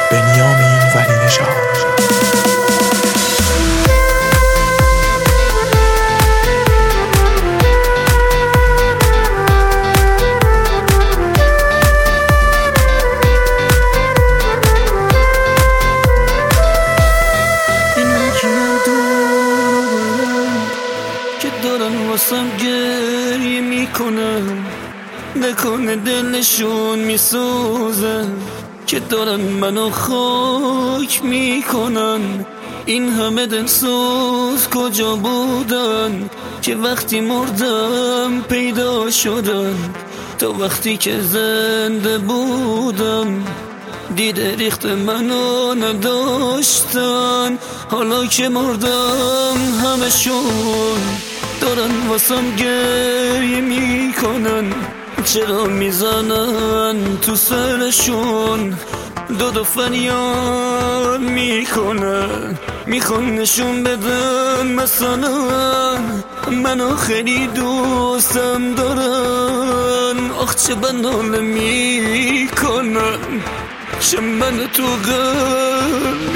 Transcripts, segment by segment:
بنیامین ولی نژاد. واسم گریه میکنن، نکنه دلشون میسوزن که دارن منو خاک میکنن. این همه دلسوز کجا بودن که وقتی مردم پیدا شدن؟ تا وقتی که زنده بودم دیده ریخت منو نداشتن. حالا که مردم همشون دارن واسم گریه میکنن. چرا میزنن تو سرشون داد فریاد میکنن؟ میخوان نشون بدن مثلا منو خیلی دوستم دارن. آخ چه بناله میکنن، چه منو تو قلب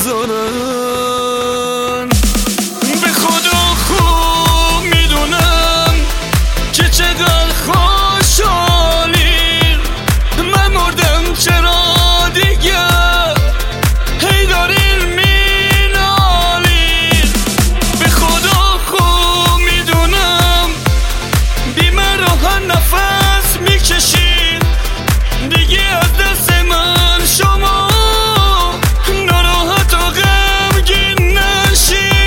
میذارن. به خدا خوب میدونم که چقدر خوشحالی من مردم، چرا دیگه هی دارین مینالین؟ به خدا خوب میدونم بی من راحت نفس میکشین دیگه. از دست من شما ناراحت و غمگین نشین.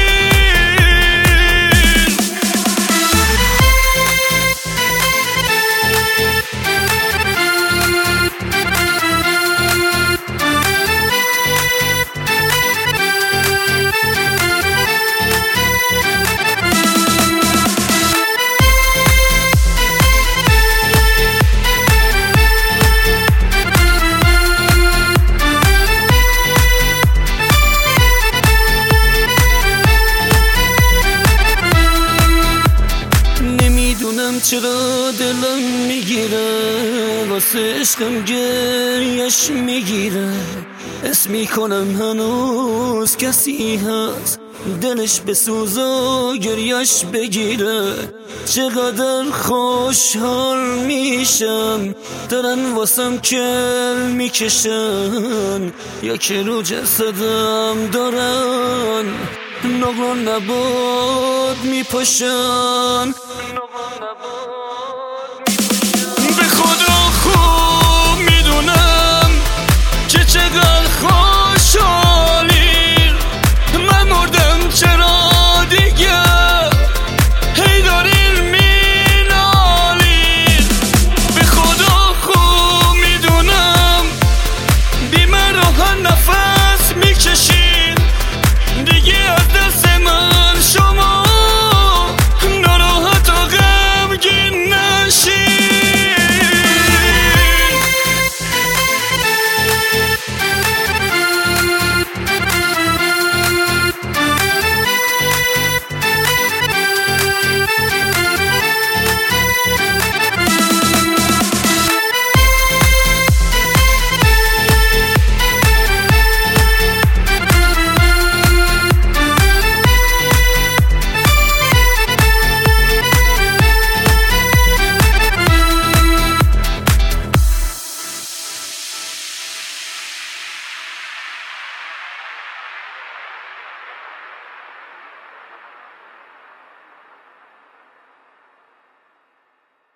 چرا دلم میگیره واسه عشقم گریش میگیره. اسم میکنم هنوز کسی هست دلش بسوز و گریش بگیره. چقدر خوشحال میشم دارن واسم کل میکشن، یا که رو جسدم دارن نقل نباد میپاشن.